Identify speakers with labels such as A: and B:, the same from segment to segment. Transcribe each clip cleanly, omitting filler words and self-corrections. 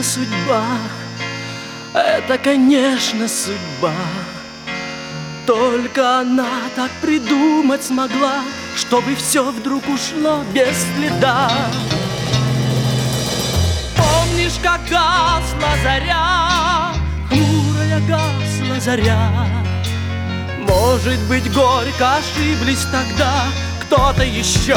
A: судьба, это, конечно, судьба. Только она так придумать смогла, чтобы все вдруг ушло без следа. Помнишь, как гасла заря, хмурая гасла заря? Может быть, горько ошиблись тогда кто-то еще,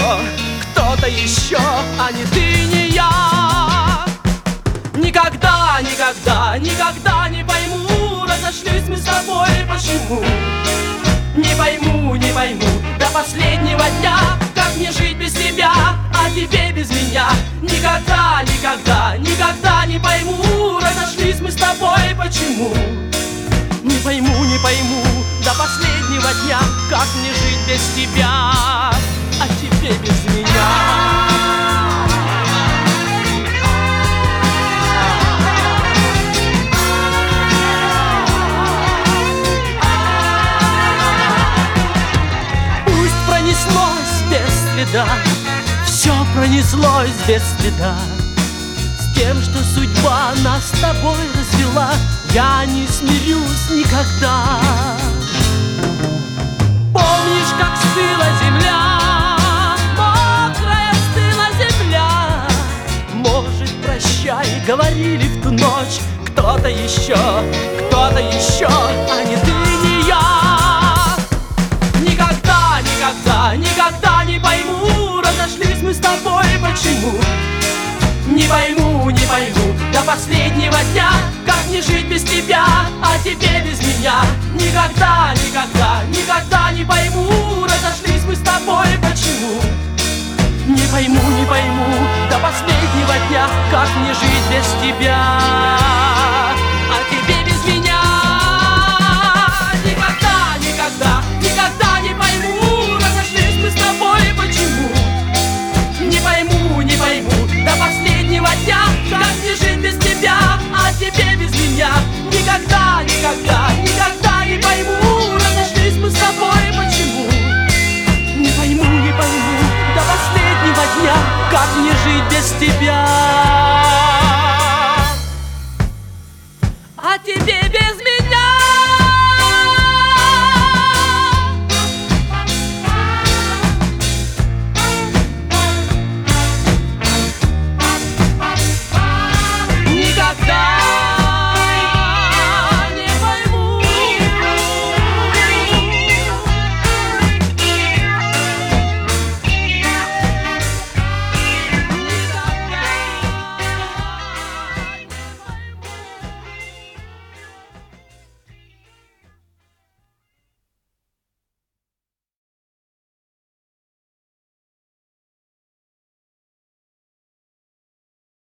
A: а не ты, не я. Никогда, никогда, никогда не пойму, разошлись мы с тобой, почему? Не пойму, не пойму, до последнего дня, как мне жить без тебя, а тебе без меня. Никогда, никогда, никогда не пойму, разошлись мы с тобой, почему? Не пойму, не пойму, до последнего дня, как мне жить без тебя, а тебе без меня. Пронеслось без следа, все пронеслось без следа. С тем, что судьба нас с тобой развела, я не смирюсь никогда. Помнишь, как стыла земля, мокрая стыла земля? Может, прощай, говорили в ту ночь кто-то еще, а не ты, не я. Никогда, никогда не пойму, разошлись мы с тобой, почему? Не пойму, не пойму, до последнего дня, как мне жить без тебя, а тебе без меня. Никогда, никогда, никогда не пойму, разошлись мы с тобой, почему? Не пойму, не пойму, до последнего дня, как мне жить без тебя, а тебе без меня. Никогда, никогда, никогда не пойму, разошлись мы с тобой, почему? Не пойму, не пойму, до последнего дня, как мне жить без тебя, а тебе без меня. Никогда, никогда.